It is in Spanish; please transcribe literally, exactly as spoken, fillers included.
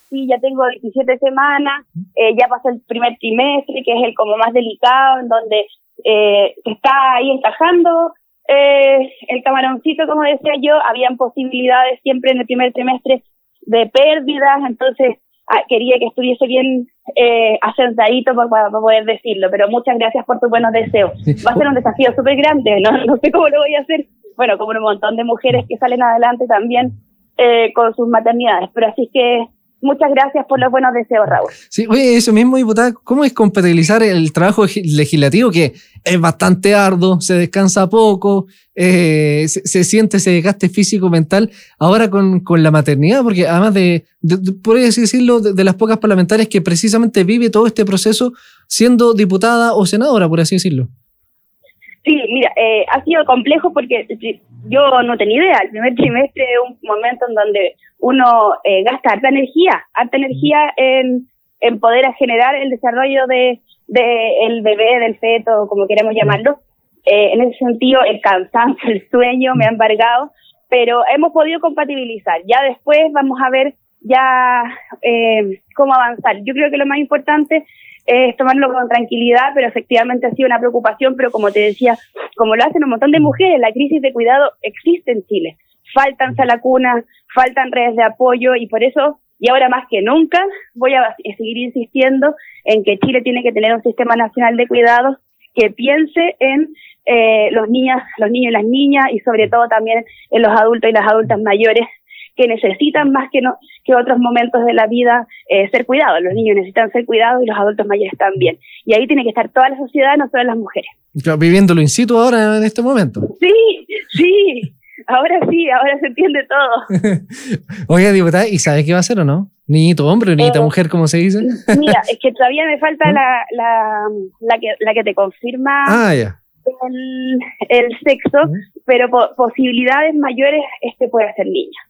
sí, ya tengo diecisiete semanas, eh, ya pasó el primer trimestre, que es el como más delicado, en donde eh, se está ahí encajando eh, el camaroncito, como decía yo. Habían posibilidades siempre en el primer trimestre de pérdidas, entonces ah, quería que estuviese bien eh, asentadito para, para poder decirlo, pero muchas gracias por tus buenos deseos. Va a ser un desafío súper grande, ¿no? No sé cómo lo voy a hacer, bueno, como un montón de mujeres que salen adelante también eh, con sus maternidades, pero así que muchas gracias por los buenos deseos, Raúl. Sí, oye, eso mismo, diputada, ¿cómo es compatibilizar el trabajo legislativo, que es bastante arduo, se descansa poco, eh, se, se siente ese desgaste físico, mental, ahora con, con la maternidad? Porque además de, de, de por así decirlo, de, de las pocas parlamentarias que precisamente vive todo este proceso siendo diputada o senadora, por así decirlo. Sí, mira, eh, ha sido complejo porque yo no tenía idea. El primer trimestre es un momento en donde uno eh, gasta harta energía, harta energía en, en poder generar el desarrollo de, de el bebé, del feto, como queramos llamarlo. Eh, en ese sentido, el cansancio, el sueño me ha embargado, pero hemos podido compatibilizar. Ya después vamos a ver ya eh, cómo avanzar. Yo creo que lo más importante es tomarlo con tranquilidad, pero efectivamente ha sido una preocupación, pero como te decía, como lo hacen un montón de mujeres, la crisis de cuidado existe en Chile. Faltan salacunas, faltan redes de apoyo, y por eso, y ahora más que nunca, voy a seguir insistiendo en que Chile tiene que tener un sistema nacional de cuidados que piense en eh, los niños, los niños y las niñas, y sobre todo también en los adultos y las adultas mayores, que necesitan más que no que otros momentos de la vida eh, ser cuidados. Los niños necesitan ser cuidados y los adultos mayores también. Y ahí tiene que estar toda la sociedad, no solo las mujeres. Claro, viviéndolo in situ ahora en este momento. Sí, sí, ahora sí, ahora se entiende todo. Oiga, diputada, ¿y sabe qué va a hacer o no? Niñito hombre o niñita eh, mujer, como se dice. Mira, es que todavía me falta ¿Mm? la, la, la, que, la que te confirma ah, ya. el, el sexo, ¿Mm? pero po- posibilidades mayores este puede ser niña.